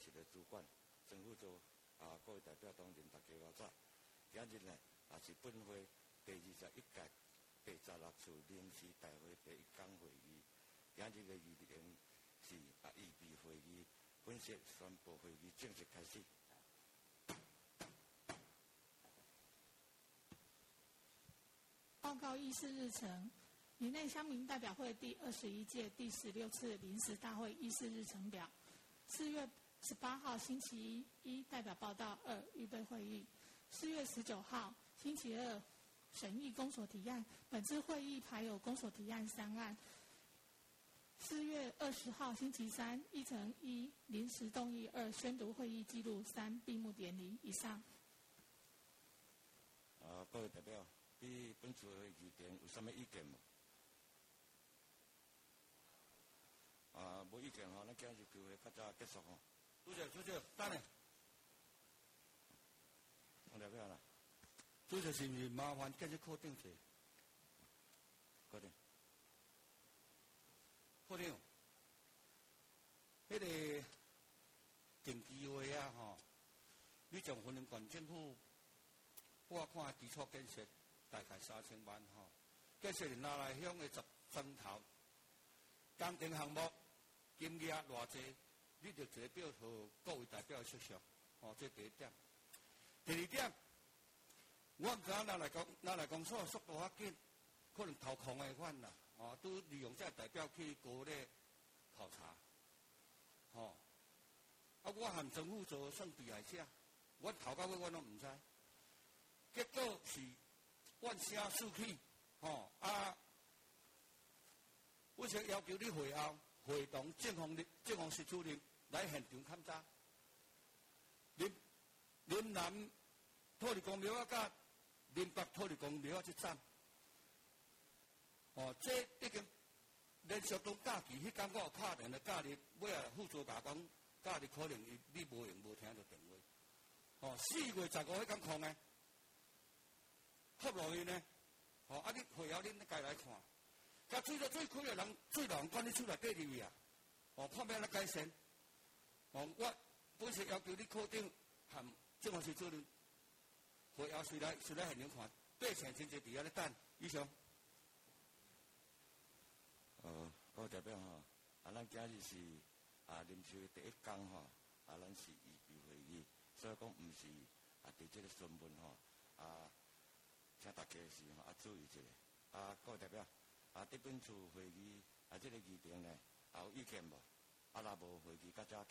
室的主管曾副座各位代表同仁，大家好早。今日呢，是本会第21届86次临时大会第1讲会议。今日的议程是预备会议，本席宣布会议正式开始。 报告议事日程。里内乡民代表会第21届第16次临时大会议事日程表：4月18号星期一代表报到2预备会议；4月19号星期二审议公所提案，本次会议排有公所提案3案。4月20号星期三议程1临时动议2宣读会议记录3闭幕典礼。以上。 各位代表，对本次的议程有什么意见吗？无意见吼，咱今日就会较早结束吼。主席，等下。我代表啦。主席是毋是麻烦继续课顶坐？课顶。课顶。迄个定期会吼，你从云林县政府拨款基础建设大概3000万吼，建设拿来乡的10头工程项目。金额偌济，你就提表和各位代表说说，这第一点。第二点，我讲拿来讲速度较紧，可能头空的款啦，都利用这代表去高咧考察，我含政府做算地下车，我头到尾我拢唔知，结果是阮写书去，我想要求你会后。会同政风室主任来现场勘查，林南土地公庙啊，甲林北土地公庙啊，这站，这已经连续到假期，迄天我有打电话假日，尾啊副座甲讲，假日可能你无用无听到电话，4月15迄天空呢，合落去呢，你会后恁家来看。甲水开的人，水人管你出来缀入去啊！看要来改善。我本是要求你课长含政府室主任，会后随来现场看，8成真侪伫遐咧等。以上。各位代表吼，咱今日是临时第1讲吼，咱是预备会议，所以讲毋是伫这个询问吼，请大家是注意一下。各位代表。这本次会议这个议程呢，有意见无？若无会议较早